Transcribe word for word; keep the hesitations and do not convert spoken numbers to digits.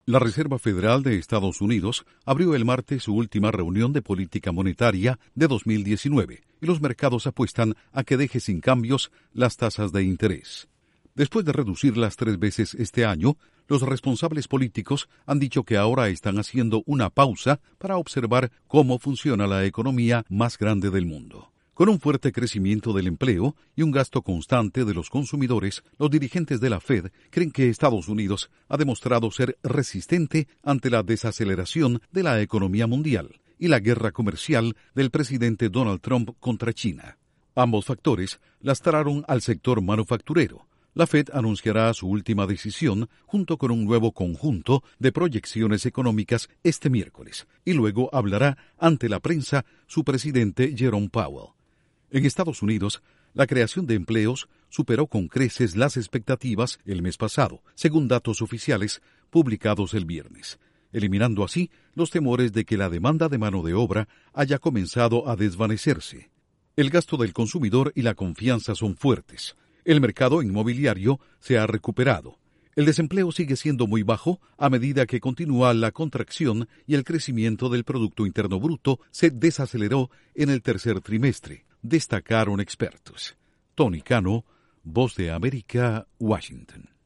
La Reserva Federal de Estados Unidos abrió el martes su última reunión de política monetaria de dos mil diecinueve y los mercados apuestan a que deje sin cambios las tasas de interés. Después de reducirlas tres veces este año, los responsables políticos han dicho que ahora están haciendo una pausa para observar cómo funciona la economía más grande del mundo. Con un fuerte crecimiento del empleo y un gasto constante de los consumidores, los dirigentes de la Fed creen que Estados Unidos ha demostrado ser resistente ante la desaceleración de la economía mundial y la guerra comercial del presidente Donald Trump contra China. Ambos factores lastraron al sector manufacturero. La Fed anunciará su última decisión junto con un nuevo conjunto de proyecciones económicas este miércoles y luego hablará ante la prensa su presidente Jerome Powell. En Estados Unidos, la creación de empleos superó con creces las expectativas el mes pasado, según datos oficiales publicados el viernes, eliminando así los temores de que la demanda de mano de obra haya comenzado a desvanecerse. El gasto del consumidor y la confianza son fuertes. El mercado inmobiliario se ha recuperado. El desempleo sigue siendo muy bajo a medida que continúa la contracción y el crecimiento del Producto Interno Bruto se desaceleró en el tercer trimestre, destacaron expertos. Tony Cano, Voz de América, Washington.